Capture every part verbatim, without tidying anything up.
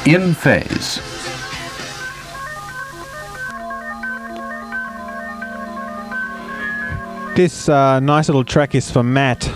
In Phase. This uh, nice little track is for Matt.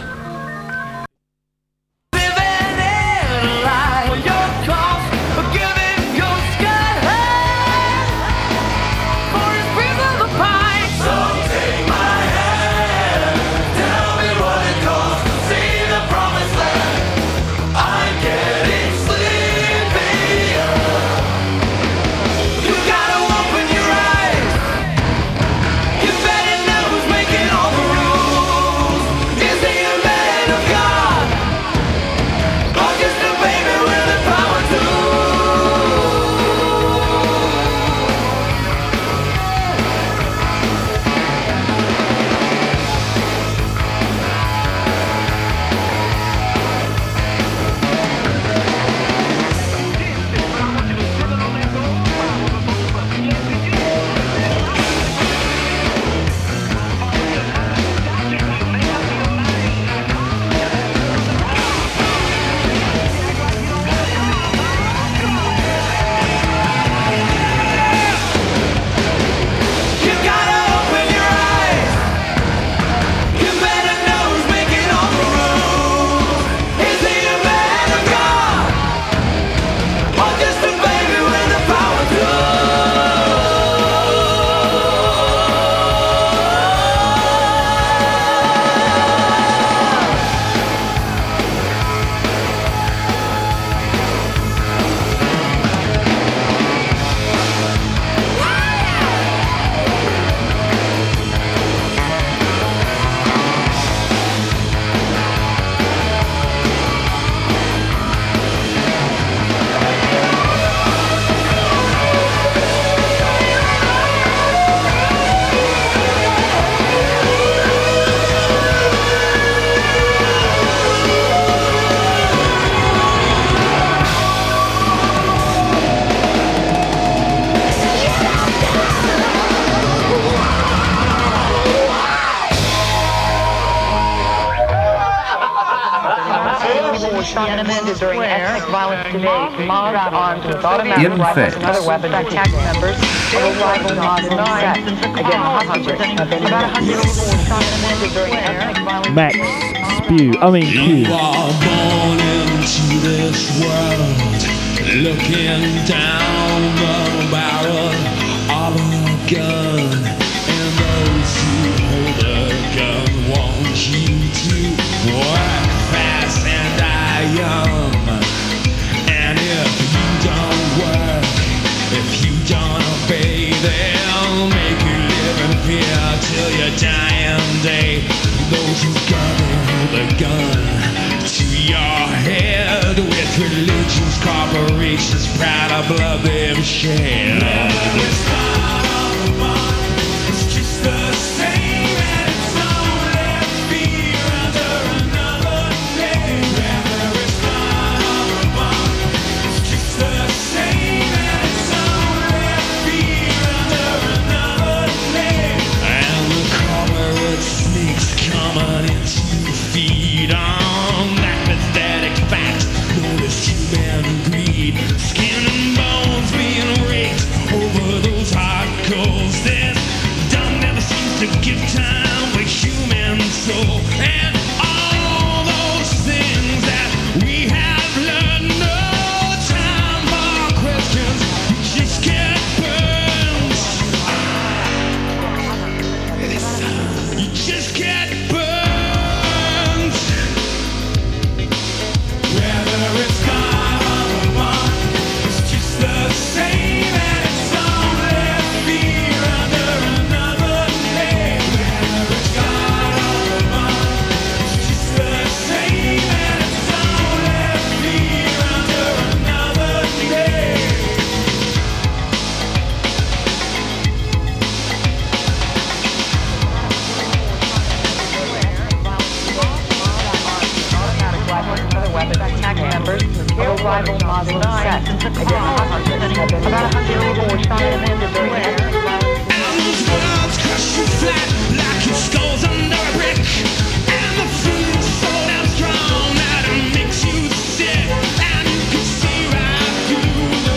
During ethnic violence today, mobbed armed with automatic rifles and other weapons attacked members of a rival Muslim sect. Again, hostages have been about one hundred people were shot and wounded during ethnic violence. Max Spew, I mean Q. You are born into this world, looking down the barrel of a gun, and those who hold a gun want you to work fast and die young. And if you don't work, if you don't obey, they'll make you live in fear till your dying day. Those who gather the gun to your head with religions, corporations, proud of blood they've shed. Never is part of one, it's just the same, and it's only fear under another name. Never is part of one, it's just the same, and it's only fear under another name. And the corporate snakes coming in to feed on that pathetic fact known as human greed. Skin and bones being raked over those hard coals. This dumb never seems to give time for human soul. And all those things that we have learned, no time for questions, we just get burned. You just get burned. Whether it's God or one, it's just the same, and it's only fear under another name. Whether it's God or one, it's just the same, and it's only fear under another name. Automatic rifles and other weapons attacked members of a rival Muslim sect. Again, hostages have been about one hundred people were shot and wounded during ethnic violence. And those worlds crush you flat like your skulls under a brick. And the food's so damn strong that it makes you sick. And you can see right through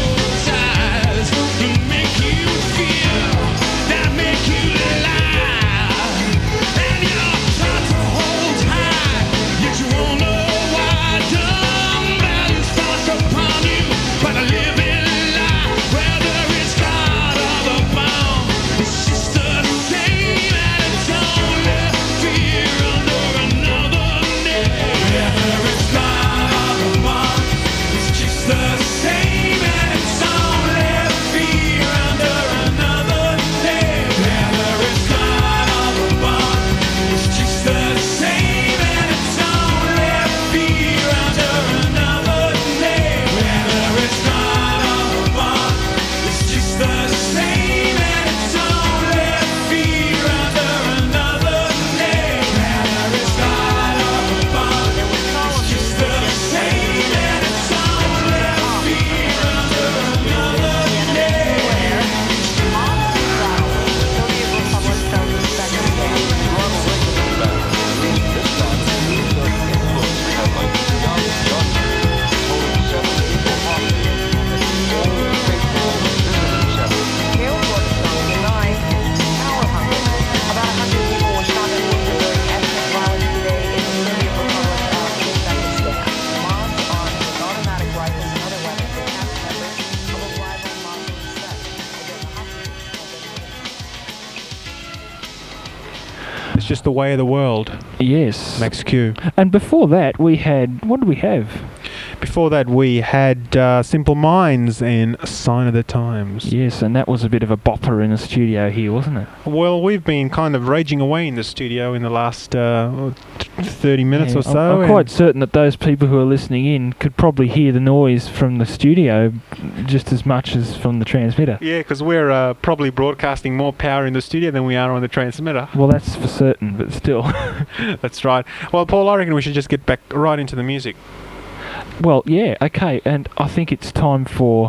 It's just the way of the world. Yes. Max Q. And before that, we had... What did we have? Before that, we had uh, Simple Minds and Sign of the Times. Yes, and that was a bit of a bopper in the studio here, wasn't it? Well, we've been kind of raging away in the studio in the last uh, thirty minutes Yeah, or so. I'm, I'm quite certain that those people who are listening in could probably hear the noise from the studio just as much as from the transmitter. Yeah, because we're uh, probably broadcasting more power in the studio than we are on the transmitter. Well, that's for certain, but still. That's right. Well, Paul, I reckon we should just get back right into the music. Well, yeah, okay, and I think it's time for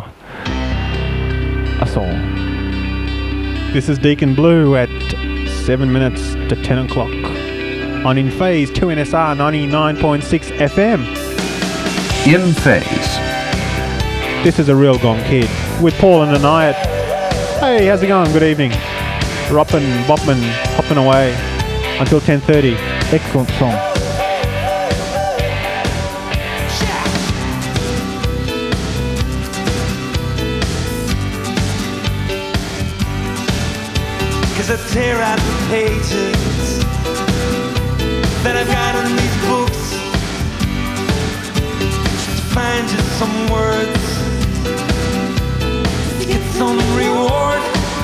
a song. This is Deacon Blue at seven minutes to ten o'clock on In Phase two N S R ninety-nine point six F M. In Phase. This is a Real Gone Kid with Paul and Anayat. Hey, how's it going? Good evening. Roppin', boppin', hopping away until ten thirty. Excellent song. Cause I tear out the pages that I've got in these books to find just some words to get some reward,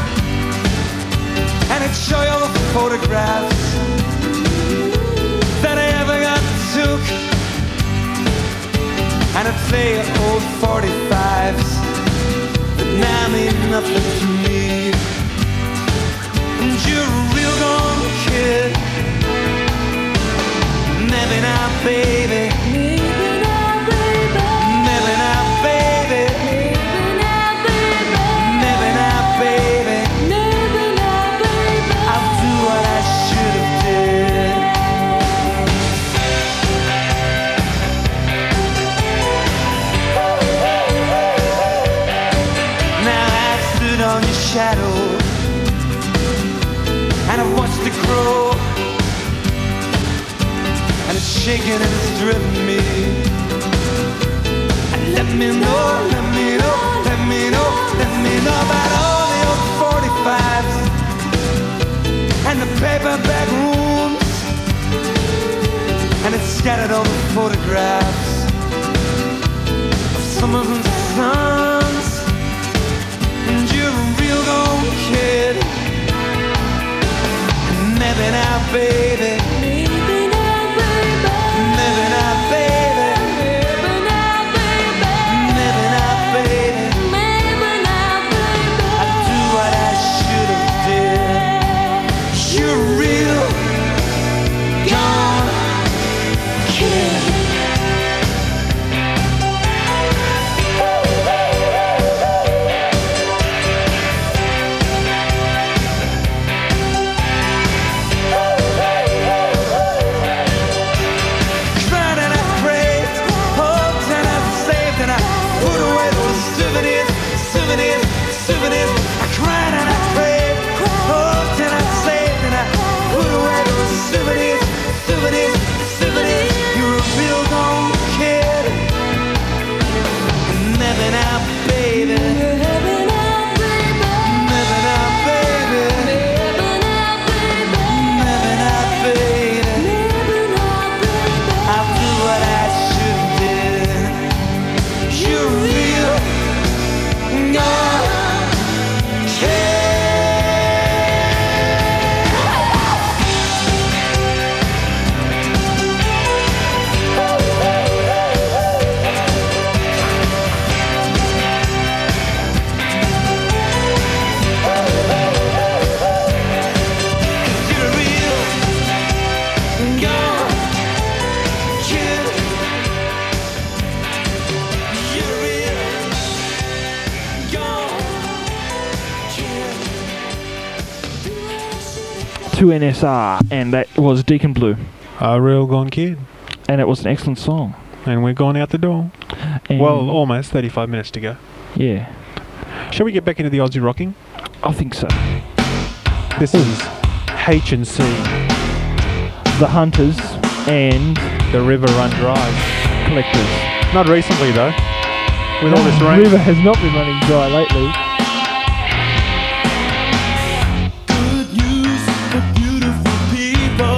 and I'd show you all the photographs that I ever got took, and I'd play old forty-fives that now mean nothing to me. And you're a real gone kid. Maybe not, baby. Maybe not, baby. Maybe not, baby. Maybe not, baby. Maybe not, baby. I'll do what I should have did. Now I stood on your shadow, and I've watched it grow, and it's shaking and it's driven me. And let me know, let me know, let me know, let me know about all the old forty-fives and the paperback rooms, and it's scattered all the photographs of summers and suns. And you're a real gone kid. Maybe not, baby. Maybe not, baby. Maybe not, baby. Maybe not, baby. Maybe not, baby. Maybe not, baby. I'd do what I should have did. You're real gone kid. two N S R, and that was Deacon Blue, A Real Gone Kid. and it was an excellent song. And we're going out the door. And Well, almost thirty-five minutes to go. yeah, Shall we get back into the Aussie rocking? I think so. This is H and C, The Hunters and The River Run Dry. Collectors. Not recently though. With all this The rain. river has not been running dry lately. Good news for beautiful people.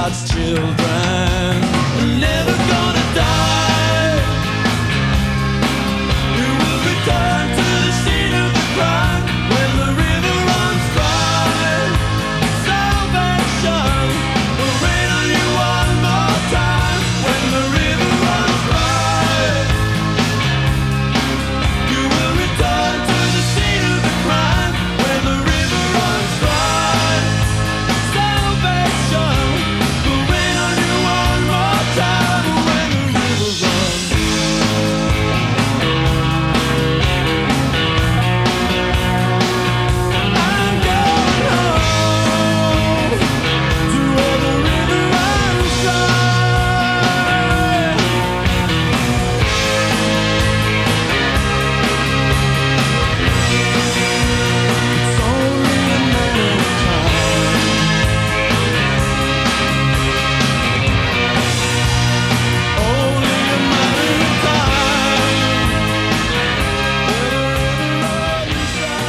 God's children are never gonna die. You will return to the scene of the crime when the river runs dry. Salvation will rain on you one more time when the river runs dry. You will return to the scene of the crime when the river runs dry. Salvation will rain on you one more time when the river runs. I'm going home to where the river runs dry. It's only a matter of time. Only a matter of time. Where the river runs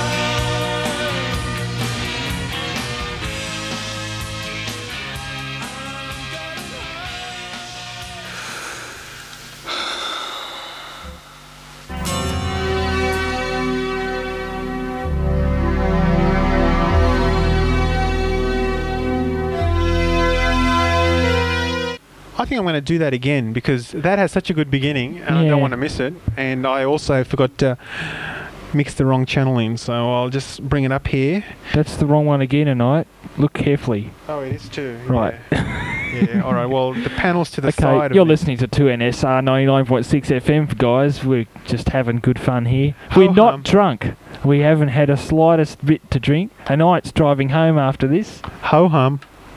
I think I'm going to do that again because that has such a good beginning and I Yeah. don't want to miss it. And I also forgot to mix the wrong channel in, so I'll just bring it up here. That's the wrong one again tonight. Look carefully. Oh, it is too. Right. Yeah. All right. Well, the panel's to the Okay, side. of you're me. listening to two N S R ninety-nine point six F M, guys. We're just having good fun here. We're Ho not hum. drunk. We haven't had a slightest bit to drink. Tonight's driving home after this. Ho hum.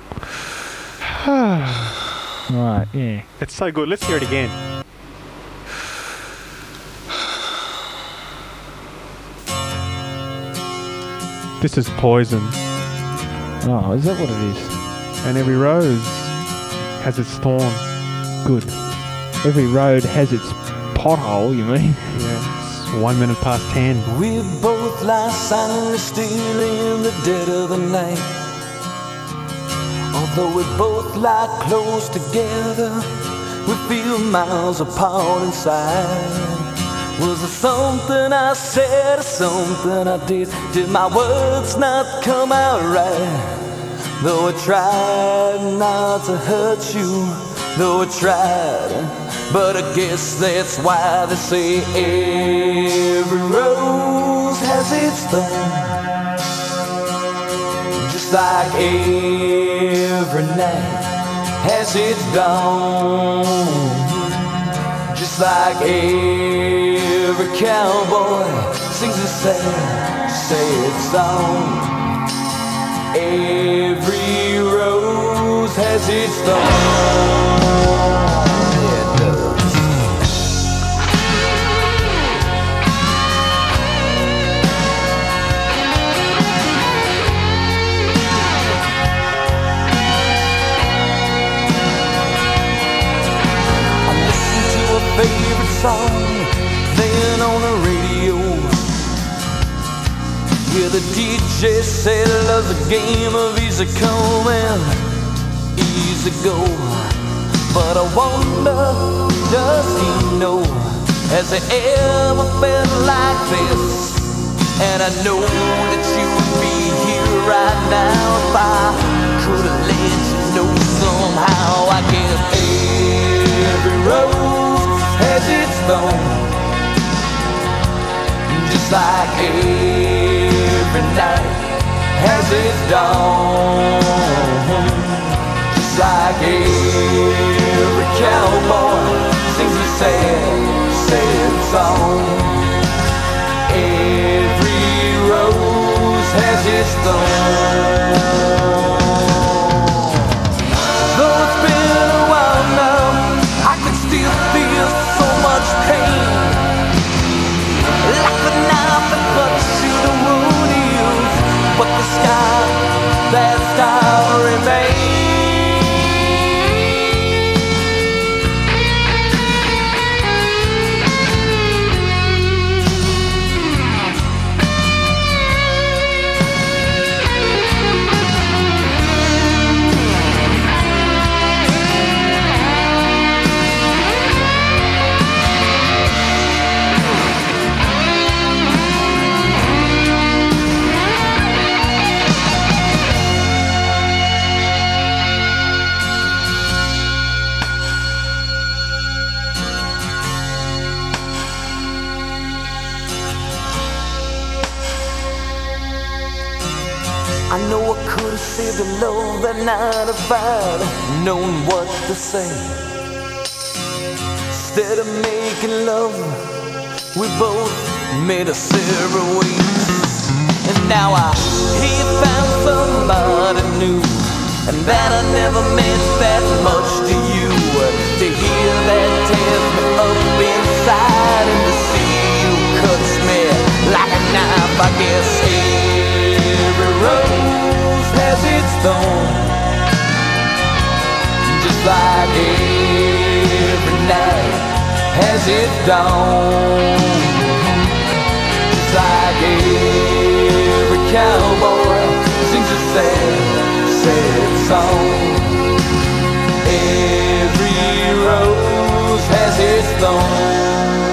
Right, yeah. It's so good. Let's hear it again. This is Poison, Oh, is that what it is? and every rose has its thorn. Good. Every road has its pothole, you mean? Yeah. It's one minute past ten. We both lie silently still in the dead of the night. Although we both lie close together, we feel miles apart inside. Was it something I said or something I did? Did my words not come out right? Though I tried not to hurt you, though I tried, but I guess that's why they say every rose has its thorn. Just like every night has its dawn. Just like every cowboy sings a sad, sad song. Every rose has its thorn. Yeah, it does. Favorite song playing on the radio. Yeah, the D J said love's a game of easy come and easy go. But I wonder, does he know, has he ever felt like this? And I know that you would be here right now if I could have let you know somehow. I guess every rose has its thorn. Just like every night has its dawn. Just like every cowboy sings a sad, sad song. Every rose has its thorn. Though it's been a while now, I can still feel so much pain. Like the knife that cuts through the wound heals, but the scar, that scar remains. I know I could have saved her love that night if I'd known what to say. Instead of making love, we both made a separate ways. And now I he found somebody new, and that I never meant that much to you. To hear that tears me up inside, and to see you cuts me like a knife. I guess every rose has its thorn, just like every night has its dawn. Just like every cowboy sings a sad, sad song. Every rose has its thorn.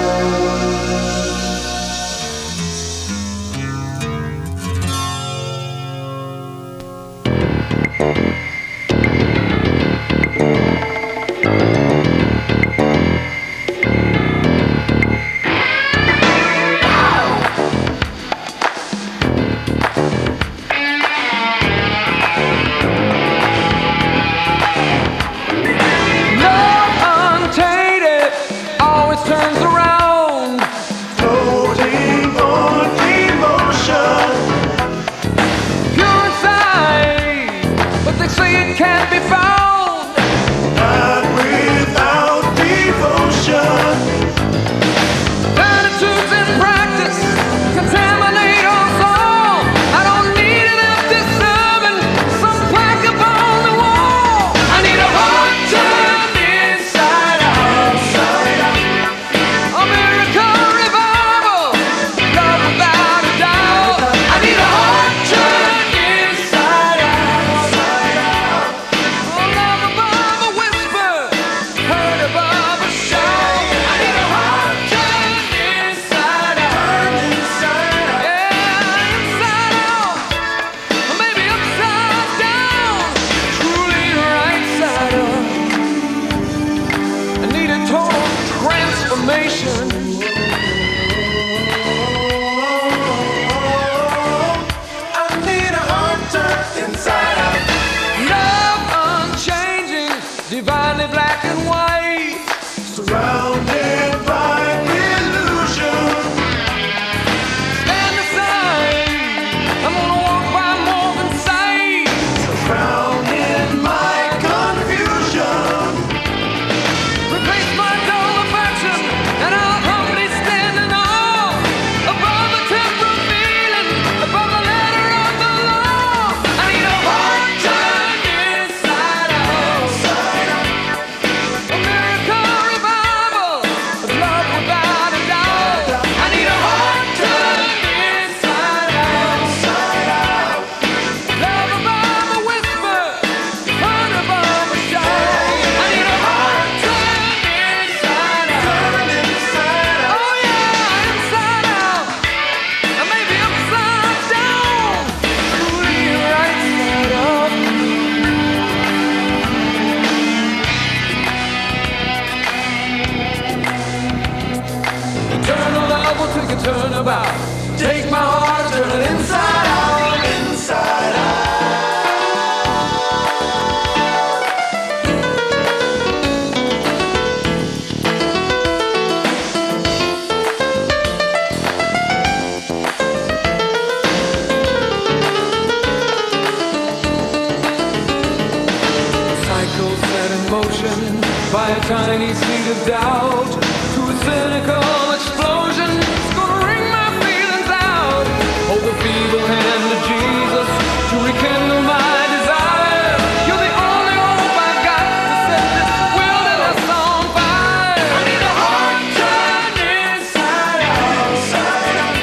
By a tiny seed of doubt to a cynical explosion, it's gonna ring my feelings out. Hold the feeble hand of Jesus to rekindle my desire. You're the only hope I've got to set this wilderness on fire. I need a heart turned inside out, inside out.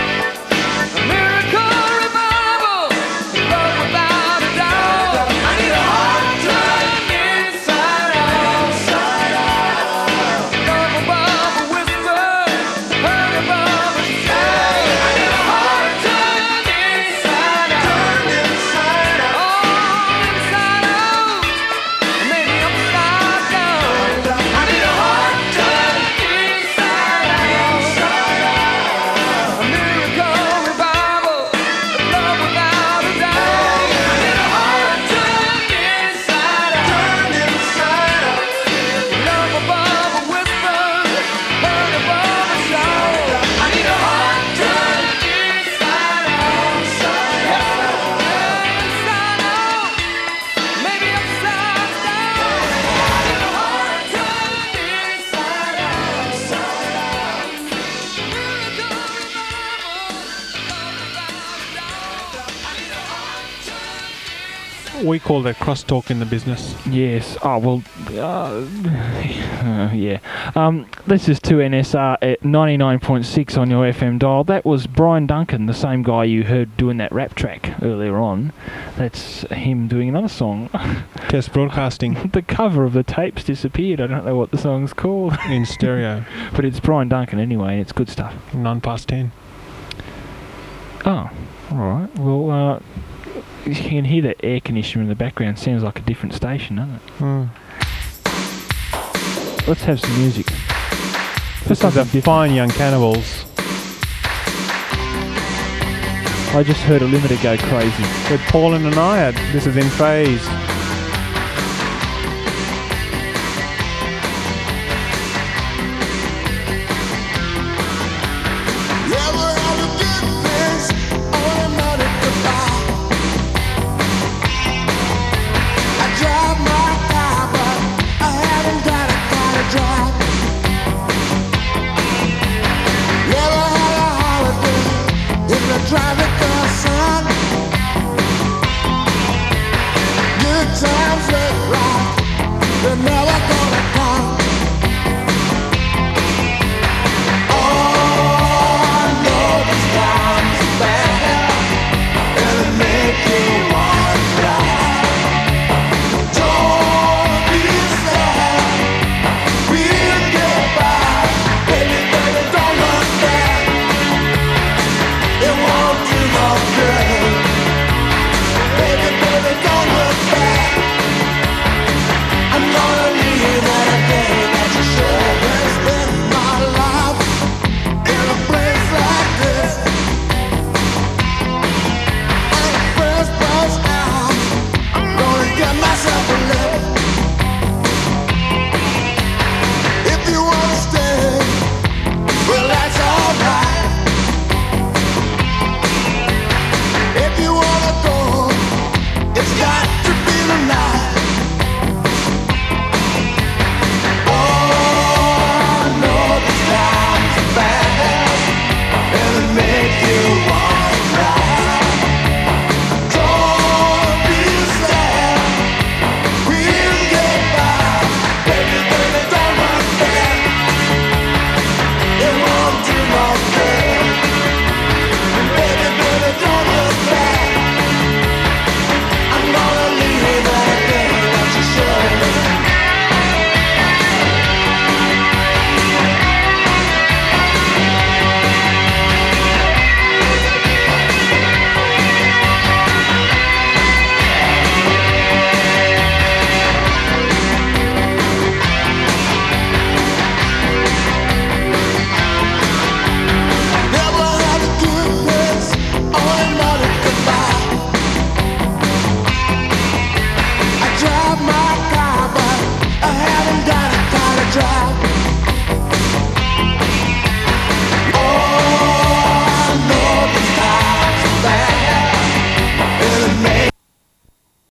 A miracle revival, love without a doubt. I need a heart turned inside out, inside out. Love above a whisper, We call that crosstalk in the business. Yes. Oh, well, uh, yeah. Um, this is two N S R at ninety-nine point six on your F M dial. That was Brian Duncan, the same guy you heard doing that rap track earlier on. That's him doing another song. Test broadcasting The cover of the tape's disappeared. I don't know what the song's called. in stereo. But it's Brian Duncan anyway. It's good stuff. Nine past ten. Oh, all right. Well, uh, you can hear the air conditioner in the background. Sounds like a different station, doesn't it? Mm. Let's have some music. This is the Fine Young Cannibals. I just heard a limiter go crazy. With Paul and Anayat. This is In Phase.